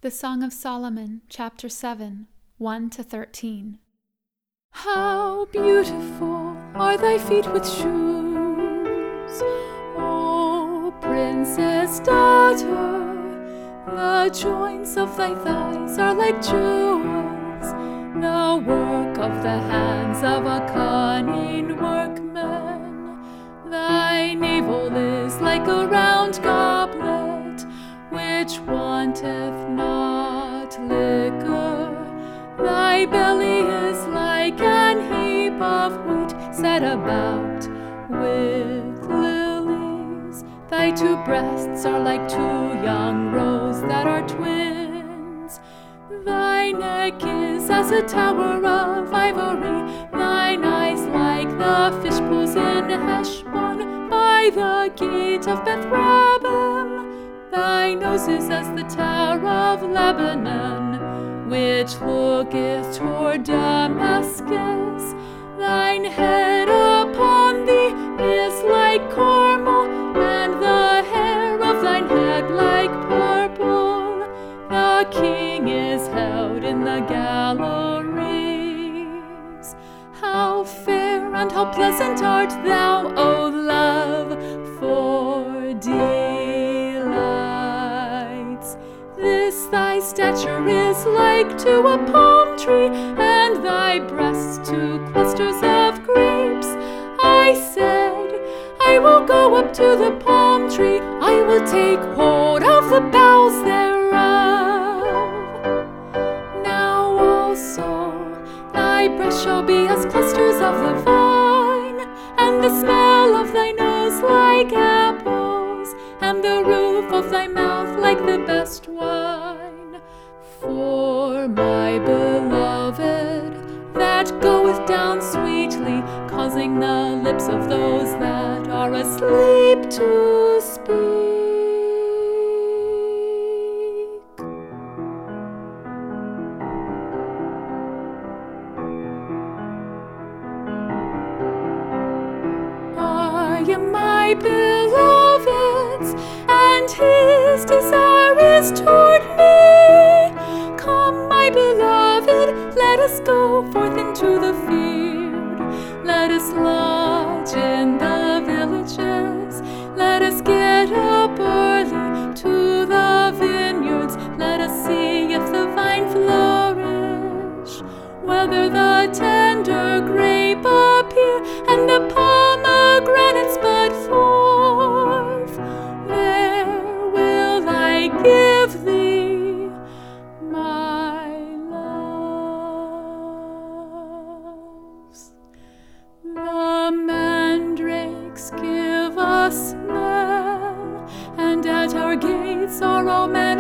The Song of Solomon, chapter 7, 1-13. How beautiful are thy feet with shoes, O princess daughter! The joints of thy thighs are like jewels, the work of the hands of a cunning workman. Thy navel is like a round goblet, which wanteth not liquor. Thy belly is like an heap of wheat set about with lilies. Thy two breasts are like two young roes that are twins. Thy neck is as a tower of ivory, thine eyes like the fish pools in Heshbon by the gate of Beth-rabbim. Thy nose is as the tower of Lebanon, which looketh toward Damascus. Thine head upon thee is like Carmel, and the hair of thine head like purple. The king is held in the galleries. How fair and how pleasant art thou, O love, for delights. This thy stature is like to a palm tree, and thy breasts to clusters of grapes. I said, I will go up to the palm tree, I will take hold of the boughs thereof. Now also thy breasts shall be as clusters of the vine, and the smell of thy nose like apples, and the roof of thy mouth like the best wine. For my beloved that goeth down sweetly, causing the lips of those that are asleep to speak. I am my beloved's, and his desire is toward me. Come, my beloved, let us go forth into the field. Let us lodge in the villages. Let us get up early to the vineyards. Let us see if the vine flourish, whether the tender grape appear, and the pomegranates bud forth. There will I give thee my loves. The mandrakes give a smell, and at our gates are all men